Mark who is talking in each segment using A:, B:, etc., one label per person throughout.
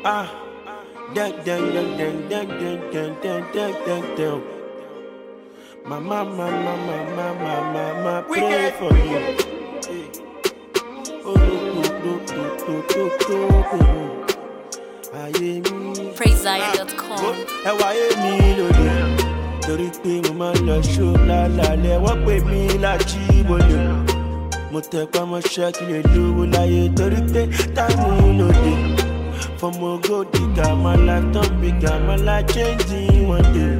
A: Ah, down. Mama, pray for you.
B: PraiseZion.com.
A: Ẹ wáyé mi lóde, torí pé mo máa ń lọ ṣó lálẹ́, wọ́n pè mí lájí bolè. Mo tẹpá mọ́ṣẹ́ kí lè lówó láyé, torí pé táìmù lóde. From a gold digger, my life don't bigger, my life changing one day.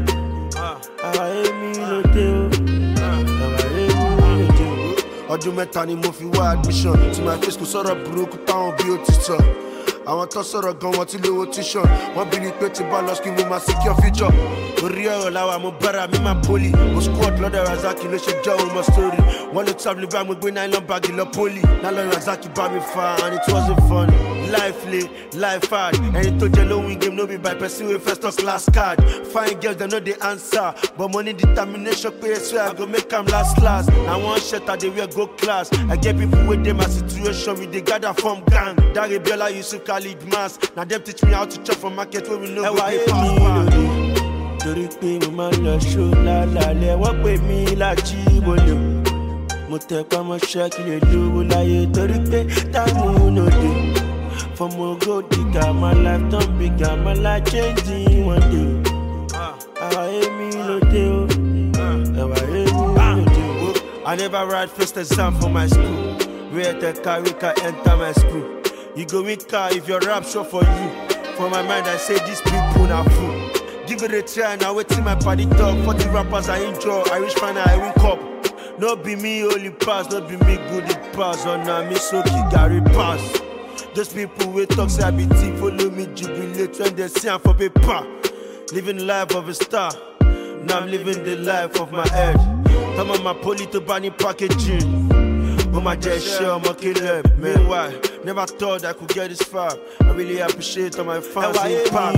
A: Ẹ wáyé mi lóde o, ẹ wáyé mi lóde o.
C: Ọdún mẹ́ta ni mo fi wá admission tí my face kò sọ̀rọ̀ burúkú táwọn bí ó ti sọ. Àwọn tó sọ̀rọ̀ gan wọn ti lówó tuition. Wọ́n bí ní pé tí bá lọ school mo máa secure future. Orí ọ̀rọ̀ làwà mo bára mi máa poli. Mo squad lọ́dọ̀ Razaki ló ṣe jẹ́ òun mọ́ story. Wọ́n lè tábìlì bá mo gbé nylon bag lọ poli. Nálọ́ Razaki bá mi fa and it wasn't fun. Life lay, life hard. Ẹni tó jẹ ló win game no be by person wey first us last card. Fine girls dem no dey answer. But money determination pé I swear I go make am last. Na one shirt I dey wear go class. I get people wey dey my situation. We dey gather from gang. Dare Biola Yusuf Khalid Mas. Na dem teach me how to chop for market wey we no go dey pass.
A: Torí pé mo máa ń lọ ṣó lálẹ́, wọ́n pè mí lájí bolè. Mo tẹpá mọ́ṣẹ́ kí lè lówó láyé, torí pé táìmù lóde. From a gold digger, my life don't bigger, my life changing one day. Ẹ wáyé mi lóde o, ẹ wáyé mi lóde o.
C: I never write first exam for my school. Where the carry can enter my school. You go win car if your rap show for you. For my mind, I say these people are fool. Give it a try, now wait till my party talk. 40 rappers I enjoy, I reach final, I win cup. No be me only pass, no be me good it pass. Oh nah, me so Gary pass. Those people with talk say I be thief, follow me jubilate when they see I'm for paper. Living the life of a star, now I'm living the life of my head. Come on my poly to bunny packaging. Oh my jet shell, my killer. Meanwhile, never thought I could get this far. I really appreciate all my fans impact.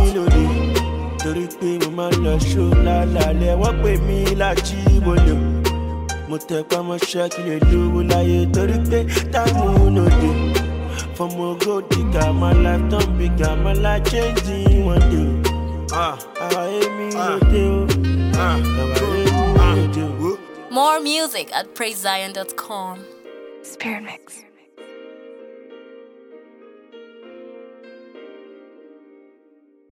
A: Torí pé mo máa ń lọ ṣó lálẹ́, wọ́n pè mí lájí bolè. Mo tẹpá mọ́ṣẹ́ kí lè lówó láyé, torí pé táìmù lóde. From a gold digger, my life don't bigger, my life changing one day. Ẹ wáyé mi lóde o, ẹ wáyé mi lóde o.
B: More music at PraiseZion.com.
D: Spirit Mix.